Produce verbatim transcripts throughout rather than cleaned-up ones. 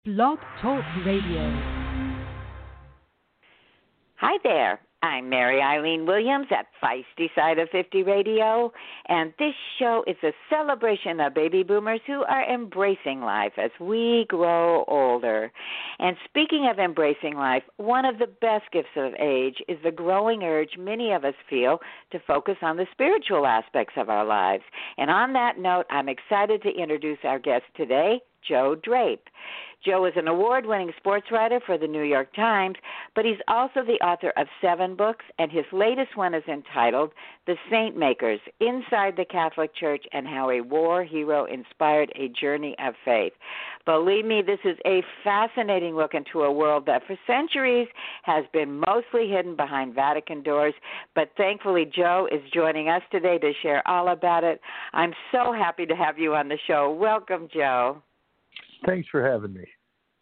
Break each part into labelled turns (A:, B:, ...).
A: Blog Talk Radio.
B: Hi there. I'm Mary Eileen Williams at Feisty Side of fifty Radio, and this show is a celebration of baby boomers who are embracing life as we grow older. And speaking of embracing life, one of the best gifts of age is the growing urge many of us feel to focus on the spiritual aspects of our lives. And on that note, I'm excited to introduce our guest today, Joe Drape. Joe is an award-winning sports writer for the New York Times, but he's also the author of seven books, and his latest one is entitled The Saint Makers, Inside the Catholic Church and How a War Hero Inspired a Journey of Faith. Believe me, this is a fascinating look into a world that for centuries has been mostly hidden behind Vatican doors, but thankfully Joe is joining us today to share all about it. I'm so happy to have you on the show. Welcome, Joe.
C: Thanks for having me.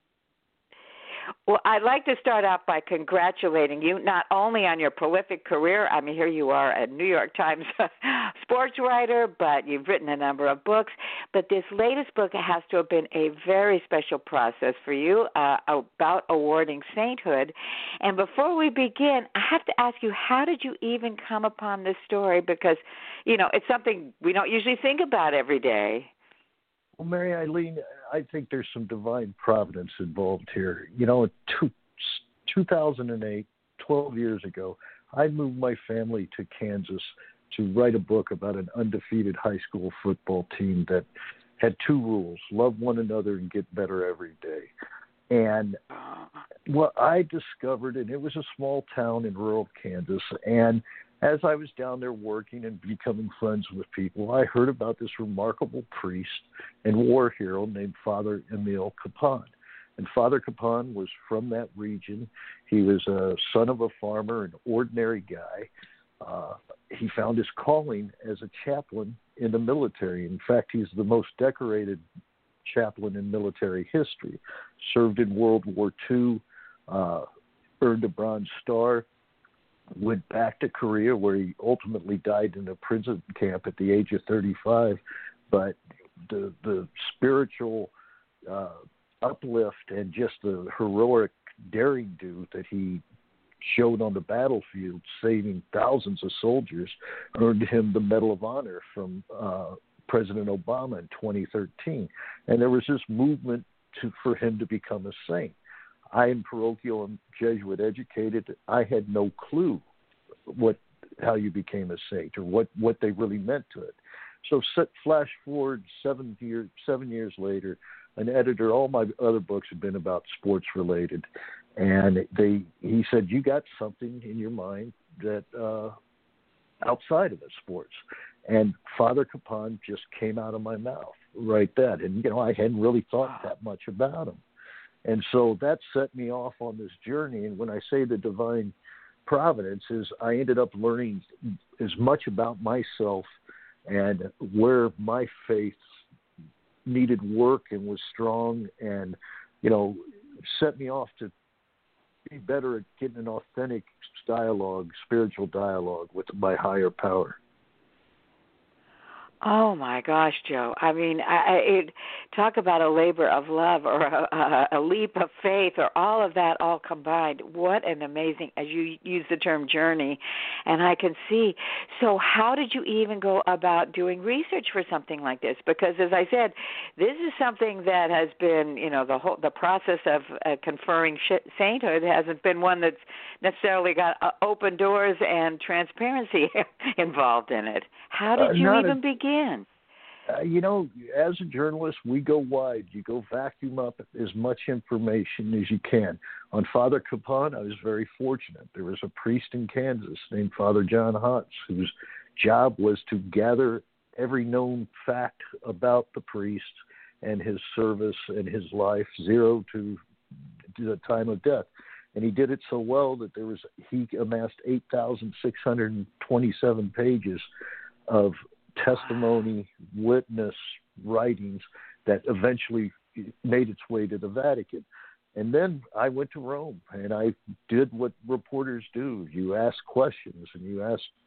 B: Well, I'd like to start off by congratulating you not only on your prolific career. I mean, here you are, a New York Times sports writer, but you've written a number of books. But this latest book has to have been a very special process for you uh, about awarding sainthood. And before we begin, I have to ask you, how did you even come upon this story? Because, you know, it's something we don't usually think about every day.
C: Well, Mary Eileen, I think there's some divine providence involved here. You know, in two, two thousand eight, twelve years ago, I moved my family to Kansas to write a book about an undefeated high school football team that had two rules: love one another and get better every day. And what I discovered, and it was a small town in rural Kansas, and as I was down there working and becoming friends with people, I heard about this remarkable priest and war hero named Father Emile Capon. And Father Capon was from that region. He was a son of a farmer, an ordinary guy. Uh, he found his calling as a chaplain in the military. In fact, he's the most decorated chaplain in military history. Served in World War Two, uh, earned a Bronze Star, went back to Korea, where he ultimately died in a prison camp at the age of thirty-five. But the the spiritual uh, uplift and just the heroic daring do that he showed on the battlefield, saving thousands of soldiers, earned him the Medal of Honor from uh, President Obama in twenty thirteen. And there was this movement to, for him to become a saint. I am parochial and Jesuit educated. I had no clue what how you became a saint or what, what they really meant to it. So set, flash forward seven years seven years later, an editor. All my other books have been about sports related, and they he said, "You got something in your mind that uh, outside of the sports." And Father Capon just came out of my mouth right then, and you know I hadn't really thought that much about him. And so that set me off on this journey. And when I say the divine providence, is I ended up learning as much about myself and where my faith needed work and was strong, and, you know, set me off to be better at getting an authentic dialogue, spiritual dialogue with my higher power.
B: Oh, my gosh, Joe. I mean, I, I, it, talk about a labor of love or a, a, a leap of faith or all of that all combined. What an amazing, as you use the term journey, and I can see. So how did you even go about doing research for something like this? Because, as I said, this is something that has been, you know, the whole the process of uh, conferring sh- sainthood hasn't been one that's necessarily got uh, open doors and transparency involved in it. How did you uh, even a- begin?
C: Uh, you know, as a journalist, we go wide. You go vacuum up as much information as you can. On Father Capon, I was very fortunate. There was a priest in Kansas named Father John Hotz, whose job was to gather every known fact about the priest and his service and his life, zero to the time of death. And he did it so well that there was he amassed eight thousand six hundred twenty-seven pages of testimony, witness writings that eventually made its way to the Vatican. And then I went to Rome, and I did what reporters do. You ask questions, and you ask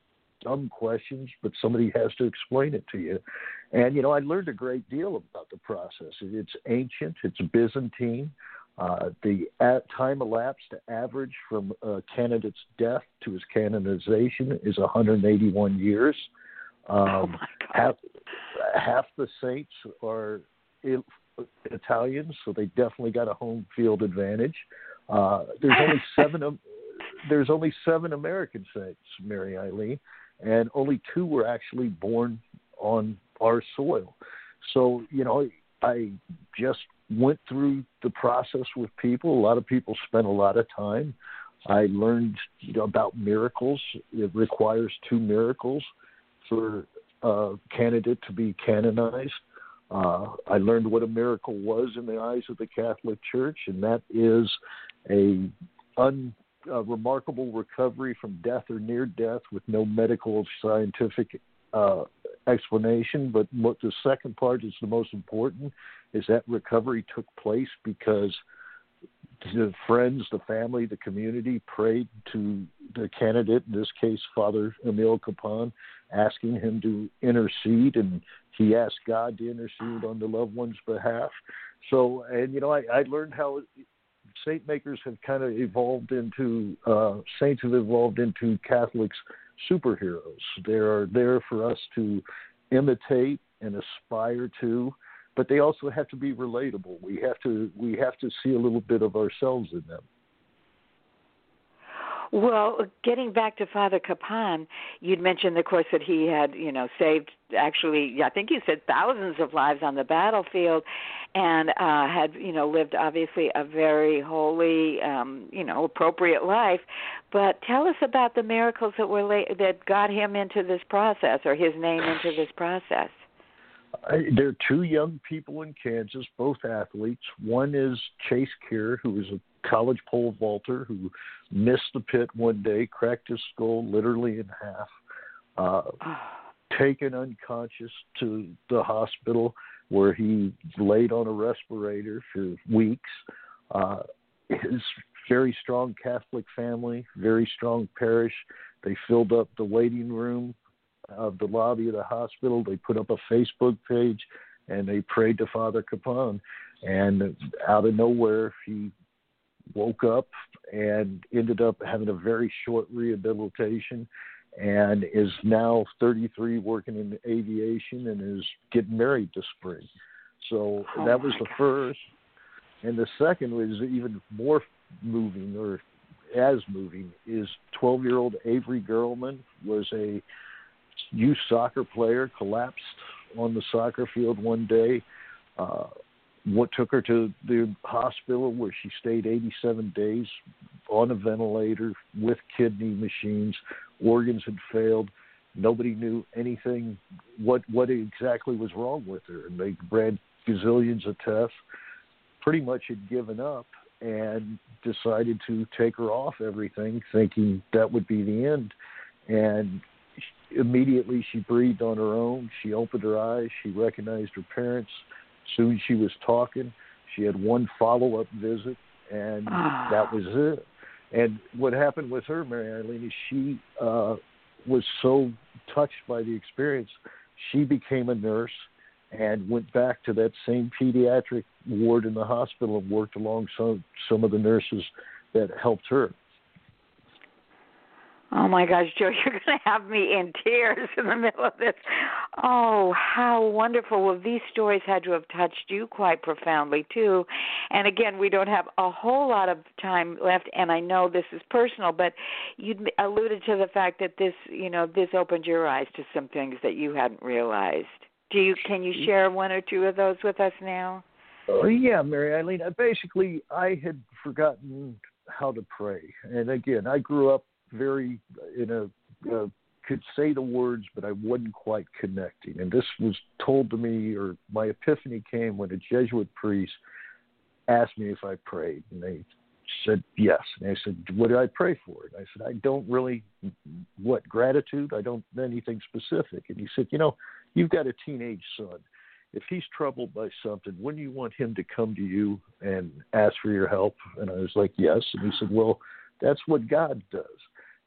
C: dumb questions, but somebody has to explain it to you. And, you know, I learned a great deal about the process. It's ancient. It's Byzantine. Uh, the at time elapsed to average from a candidate's death to his canonization is one hundred eighty-one years. Um,
B: oh, my God.
C: Half, half the saints are il- Italians, so they definitely got a home field advantage. Uh, there's only seven of, there's only seven American saints, Mary Eileen, and only two were actually born on our soil. So, you know, I just went through the process with people. A lot of people spent a lot of time. I learned, you know, about miracles. It requires two miracles for a candidate to be canonized. Uh, I learned what a miracle was in the eyes of the Catholic Church, and that is a un, a remarkable recovery from death or near death with no medical or scientific uh, explanation. But what the second part is the most important is that recovery took place because the friends, the family, the community prayed to the candidate, in this case, Father Emil Capon, asking him to intercede, and he asked God to intercede on the loved one's behalf. So, and, you know, I, I learned how saint makers have kind of evolved into, uh, saints have evolved into Catholics' superheroes. They are there for us to imitate and aspire to, but they also have to be relatable. We have to we have to see a little bit of ourselves in them.
B: Well, getting back to Father Capon, you'd mentioned, of course, that he had, you know, saved actually, I think you said thousands of lives on the battlefield, and uh, had, you know, lived obviously a very holy, um, you know, appropriate life. But tell us about the miracles that were la- that got him into this process, or his name into this process.
C: I, there are two young people in Kansas, both athletes. One is Chase Keir, who is a college pole vaulter who missed the pit one day, cracked his skull literally in half, uh, taken unconscious to the hospital where he laid on a respirator for weeks. Uh, his very strong Catholic family, very strong parish. They filled up the waiting room of the lobby of the hospital. They put up a Facebook page and they prayed to Father Capon. And out of nowhere, he woke up and ended up having a very short rehabilitation and is now thirty-three, working in aviation, and is getting married this spring. So
B: oh
C: that was the
B: gosh. first.
C: And the second was even more moving, or as moving, is twelve-year-old Avery Gerlman was a youth soccer player, collapsed on the soccer field one day. Uh, what took her to the hospital, where she stayed eighty-seven days on a ventilator with kidney machines. Organs had failed. Nobody knew anything, what what exactly was wrong with her. And they ran gazillions of tests, pretty much had given up, and decided to take her off everything, thinking that would be the end. And immediately she breathed on her own. She opened her eyes. She recognized her parents. Soon she was talking. She had one follow-up visit, and
B: oh.
C: that was it. And what happened with her, Mary Eileen, is she uh, was so touched by the experience, she became a nurse and went back to that same pediatric ward in the hospital and worked along some, some of the nurses that helped her.
B: Oh, my gosh, Joe, you're going to have me in tears in the middle of this. Oh, how wonderful. Well, these stories had to have touched you quite profoundly, too. And, again, we don't have a whole lot of time left, and I know this is personal, but you alluded to the fact that this, you know, this opened your eyes to some things that you hadn't realized. Do you? Can you share one or two of those with us now?
C: Oh, yeah, Mary Eileen. Basically, I had forgotten how to pray. And, again, I grew up very in a uh, could say the words, but I wasn't quite connecting. And this was told to me, or my epiphany came when a Jesuit priest asked me if I prayed, and they said yes. And I said, what did I pray for? And I said, I don't really, what, gratitude? I don't, anything specific. And he said, you know, you've got a teenage son. If he's troubled by something, wouldn't you want him to come to you and ask for your help? And I was like, yes. And he said, well, that's what God does.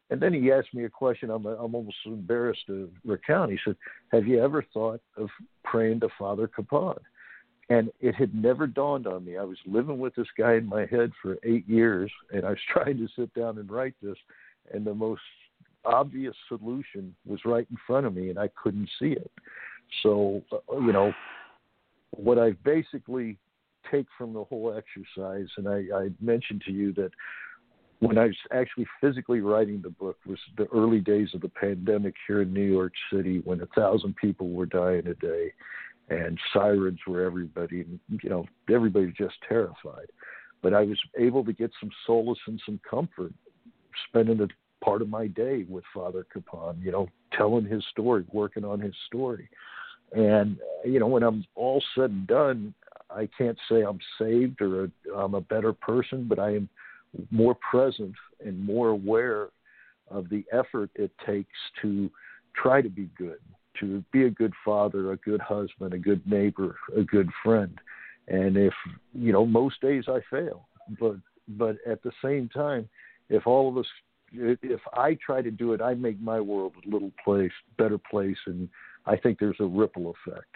C: And then he asked me a question I'm, I'm almost embarrassed to recount. He said, have you ever thought of praying to Father Capon? And it had never dawned on me. I was living with this guy in my head for eight years, and I was trying to sit down and write this, and the most obvious solution was right in front of me, and I couldn't see it. So, uh, you know, what I basically take from the whole exercise, and I, I mentioned to you that when I was actually physically writing the book was the early days of the pandemic here in New York City, when a thousand people were dying a day and sirens were everybody, and, you know, everybody was just terrified. But I was able to get some solace and some comfort spending a part of my day with Father Capon, you know, telling his story, working on his story. And, you know, when I'm all said and done, I can't say I'm saved or a, I'm a better person, but I am more present and more aware of the effort it takes to try to be good, to be a good father, a good husband, a good neighbor, a good friend. And if, you know, most days I fail, but, but at the same time, if all of us, if I try to do it, I make my world a little place, better place. And I think there's a ripple effect.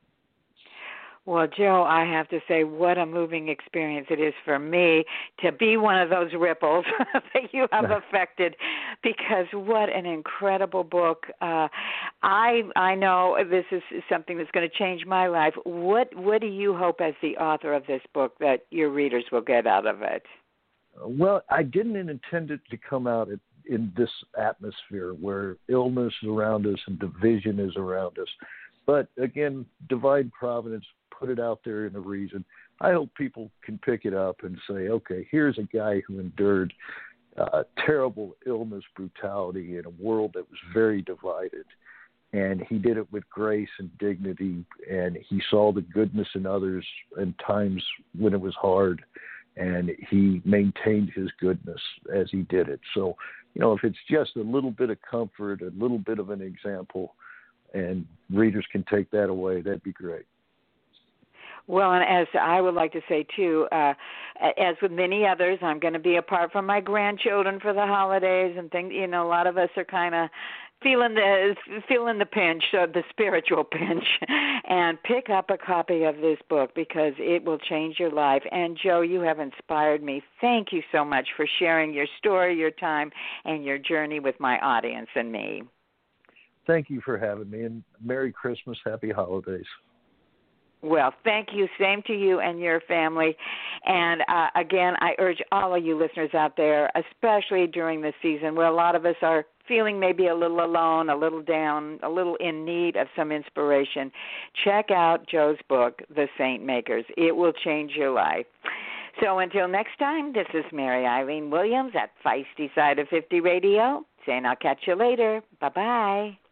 B: Well, Joe, I have to say what a moving experience it is for me to be one of those ripples that you have affected, because what an incredible book. Uh, I I know this is something that's going to change my life. What what do you hope as the author of this book that your readers will get out of it?
C: Well, I didn't intend it to come out in this atmosphere where illness is around us and division is around us. But again, divine providence put it out there in a reason. I hope people can pick it up and say, okay, here's a guy who endured uh, terrible illness, brutality in a world that was very divided. And he did it with grace and dignity, and he saw the goodness in others in times when it was hard, and he maintained his goodness as he did it. So, you know, if it's just a little bit of comfort, a little bit of an example, and readers can take that away, that'd be great.
B: Well, and as I would like to say, too, uh, as with many others, I'm going to be apart from my grandchildren for the holidays and things. You know, a lot of us are kind of feeling the feeling the pinch, uh, the spiritual pinch, and pick up a copy of this book because it will change your life. And, Joe, you have inspired me. Thank you so much for sharing your story, your time, and your journey with my audience and me.
C: Thank you for having me, and Merry Christmas, Happy Holidays.
B: Well, thank you. Same to you and your family. And, uh, again, I urge all of you listeners out there, especially during this season where a lot of us are feeling maybe a little alone, a little down, a little in need of some inspiration, check out Joe's book, The Saint Makers. It will change your life. So until next time, this is Mary Eileen Williams at Feisty Side of fifty Radio, saying I'll catch you later. Bye-bye.